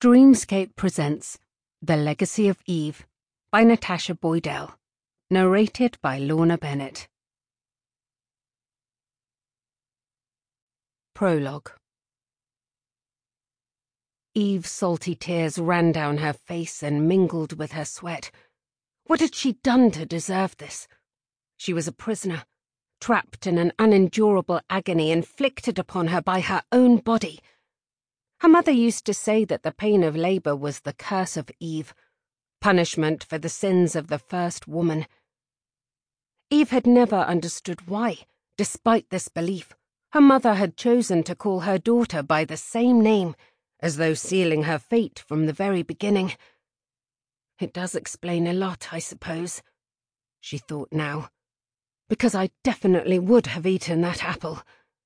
Dreamscape presents The Legacy of Eve by Natasha Boydell, narrated by Lorna Bennett. Prologue. Eve's salty tears ran down her face and mingled with her sweat. What had she done to deserve this? She was a prisoner, trapped in an unendurable agony inflicted upon her by her own body. Her mother used to say that the pain of labor was the curse of Eve, punishment for the sins of the first woman. Eve had never understood why, despite this belief, her mother had chosen to call her daughter by the same name, as though sealing her fate from the very beginning. It does explain a lot, I suppose, she thought now, because I definitely would have eaten that apple.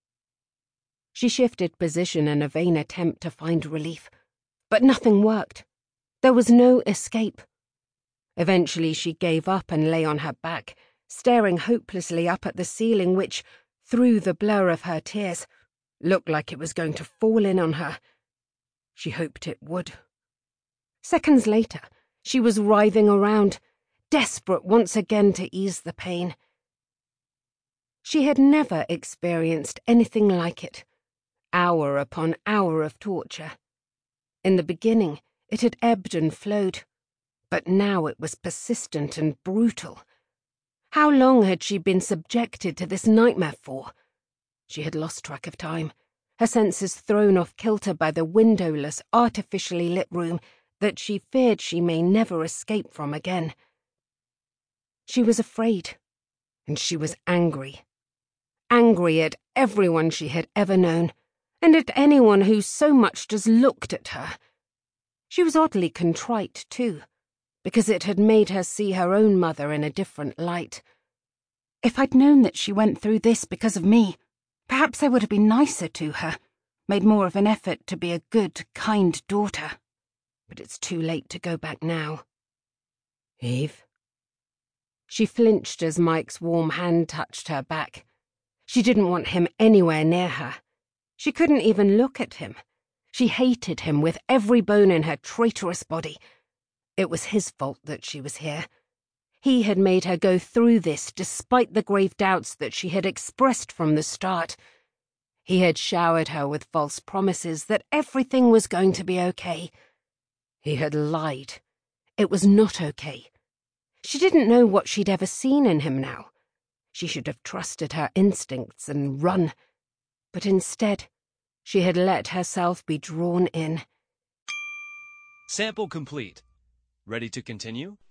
She shifted position in a vain attempt to find relief, but nothing worked. There was no escape. Eventually she gave up and lay on her back, staring hopelessly up at the ceiling which, through the blur of her tears, looked like it was going to fall in on her. She hoped it would. Seconds later, she was writhing around, desperate once again to ease the pain. She had never experienced anything like it. Hour upon hour of torture. In the beginning, it had ebbed and flowed, but now it was persistent and brutal. How long had she been subjected to this nightmare for? She had lost track of time, her senses thrown off kilter by the windowless, artificially lit room that she feared she may never escape from again. She was afraid, and she was angry. Angry at everyone she had ever known, and at anyone who so much as looked at her. She was oddly contrite, too, because it had made her see her own mother in a different light. If I'd known that she went through this because of me, perhaps I would have been nicer to her, made more of an effort to be a good, kind daughter. But it's too late to go back now. Eve? She flinched as Mike's warm hand touched her back. She didn't want him anywhere near her. She couldn't even look at him. She hated him with every bone in her traitorous body. It was his fault that she was here. He had made her go through this despite the grave doubts that she had expressed from the start. He had showered her with false promises that everything was going to be okay. He had lied. It was not okay. She didn't know what she'd ever seen in him now. She should have trusted her instincts and run. But instead, she had let herself be drawn in. Sample complete. Ready to continue?